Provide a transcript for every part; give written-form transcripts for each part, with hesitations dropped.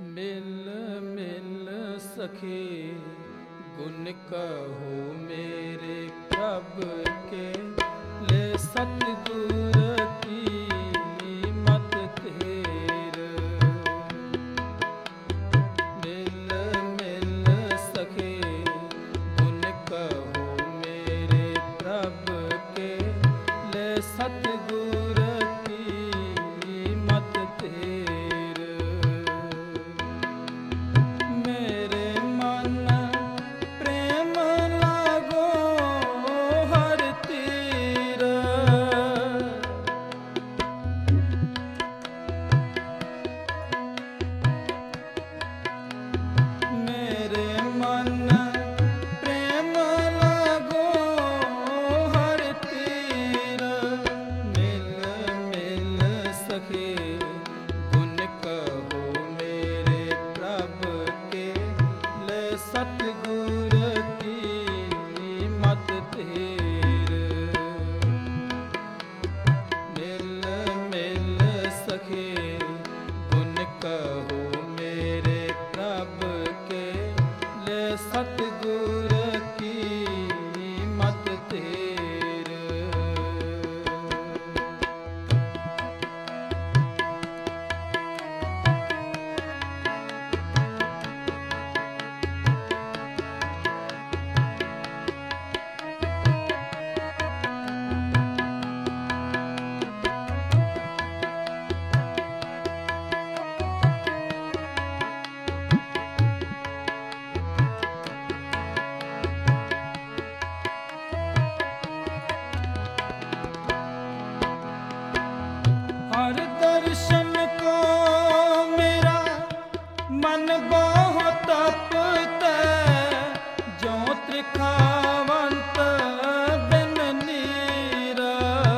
मिल मिल सखी गुण कहो मेरे प्रभु के, ले सतगुर की मत तेर। मिल मिल सखी गुण कहो मेरे प्रभु के, ले सतगुर की मत तेर। मेरे मन प्रेम लागो हर तीर, मेरे मन प्रेम लागो हर तीर। मिल मिल सखी गुण कहो मेरे प्रभु के, ले सतगुर की मत तेर। मिल मिल सखी गुण कहो मेरे प्रभु के, ले सतगुर की मत तेर। हर दर्शन को मेरा मन बहुत तपता, ज्यों त्रिखावंत बिन नीरा।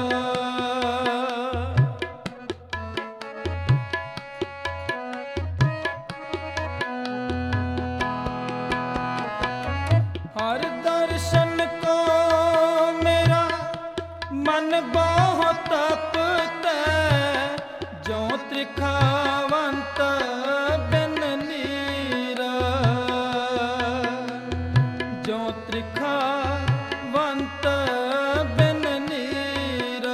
हर दर्शन को मेरा मन बहुत तपता, ज्यों त्रिखावंत बिन नीरा। ज्यों त्रिखावंत बिन नीरा।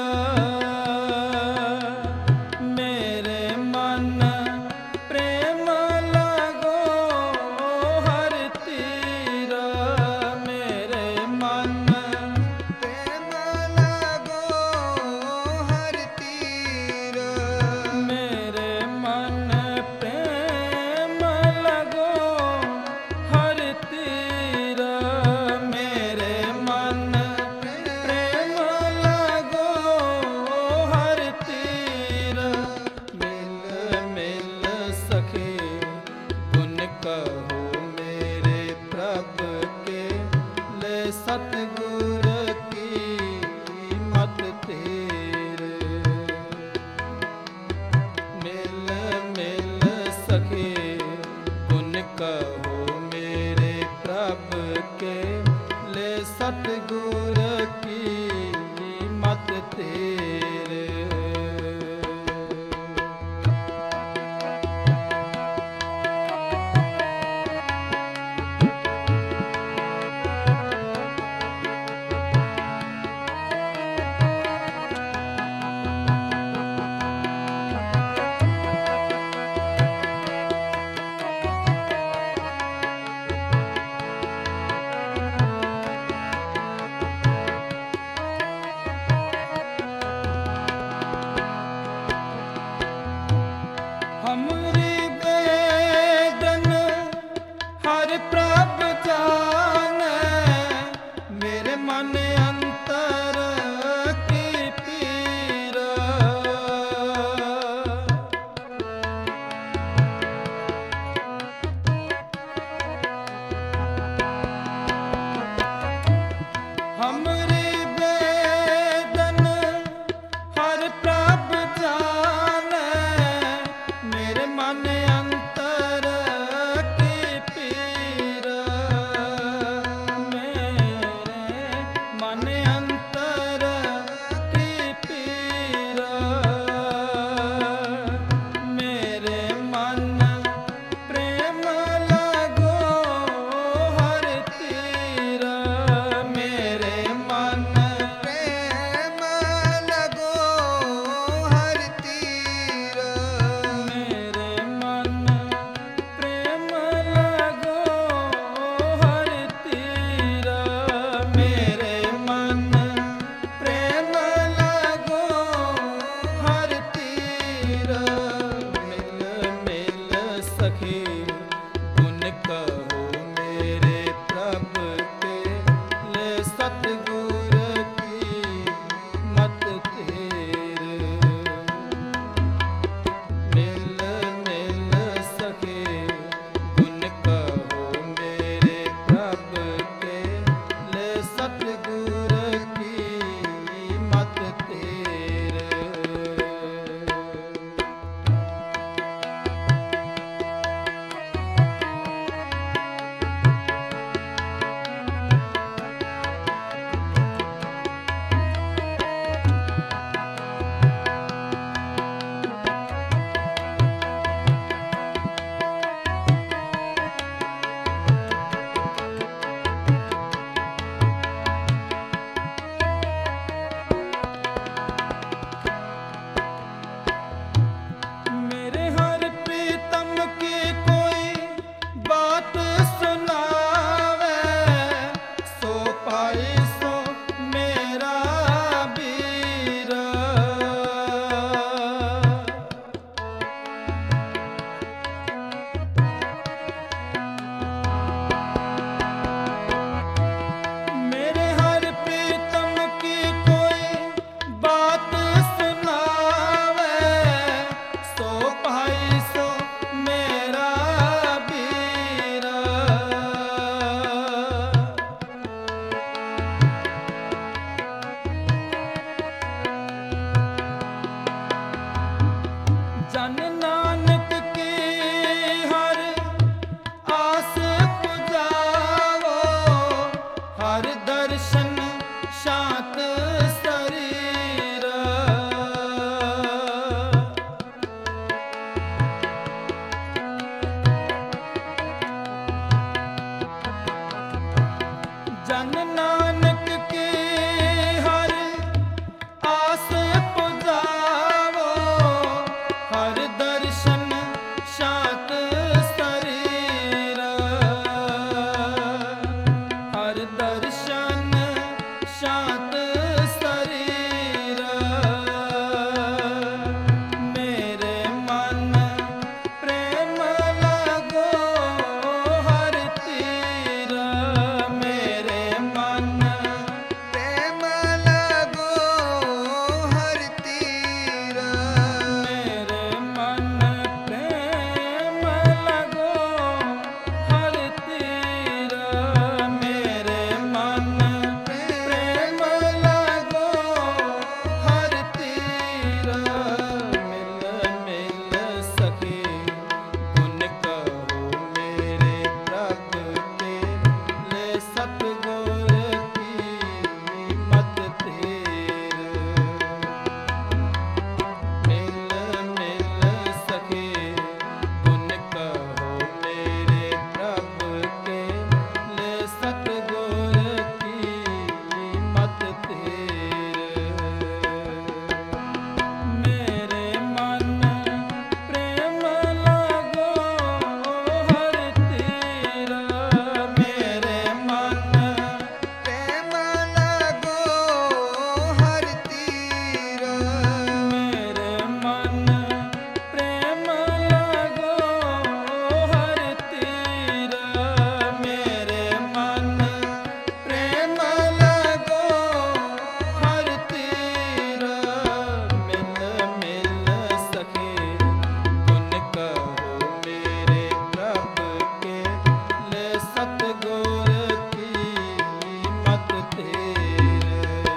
मेरे मन प्रेम लागो हर तीर, मेरे मन प्रेम लागो हर तीर। मेरे मन प्रेम लगो हर तीर। मेरे मन प्रेम लगो हर तीर। मिल मिल सखी गुण कहो मेरे प्रभु के, ले सतगुर की मत तेर। मिल मिल सखी गुण कहो मेरे प्रभु के, ले सतगुर की मत तेर। हमरी वेदन हर प्रभु जाने, मेरे मन अंतर की पीर। हमरी वेदन हर प्रभु जाने, मेरे मन अंतर की पीर। मेरे मन अंतर की पीर। मेरे मन सखी गुण कहो मेरे प्रभ के ले सतगुर की मत तेर मिल मिल सखी गुण कहो मेरे प्रभ के ले सतगुर की मत तेर मेरे हर प्रीतम की कोई बात सुनावे सो पाए सो मेरा वीर मेरे हर प्रीतम की कोई बात सुनावे सो भाई सो मेरा वीर जन नानक की हर आस पुजावो हर दर्शन शांत शरीर जन नानक की हर आस पुजावो हर दर्शन शांत शरीर हर दर्शन शांत शरीर मेरे मन प्रेम लगो हर तीर मेरे मन प्रेम लगो हर तीर मेरे मन प्रेम लगो हर तीर मेरे मन प्रेम लगो हर तीर मिल मिल सखी गुण कहो मेरे प्रभ के ले सतगुर की मत तेर मिल मिल सखी गुण कहो मेरे प्रभ के ले सतगुर की मत तेर मेरे मन प्रेम लगो हर तीर मेरे मन प्रेम लगो हर तीर मेरे मन प्रेम लगो हर तीर मेरे मन प्रेम लगो हर तीर मिल मिल सखी गुण कहो मेरे प्रभ के ले सतगुर की मत तेर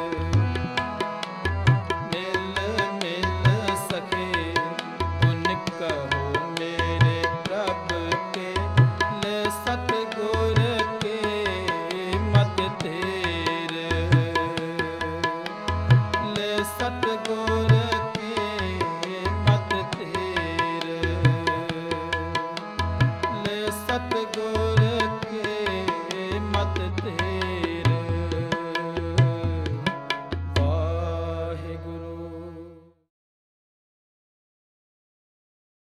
मिल मिल सखी गुण कहो मेरे प्रभ के ले सतगुर के मत तेर ले सतगुर की मत तेर ले सतगुर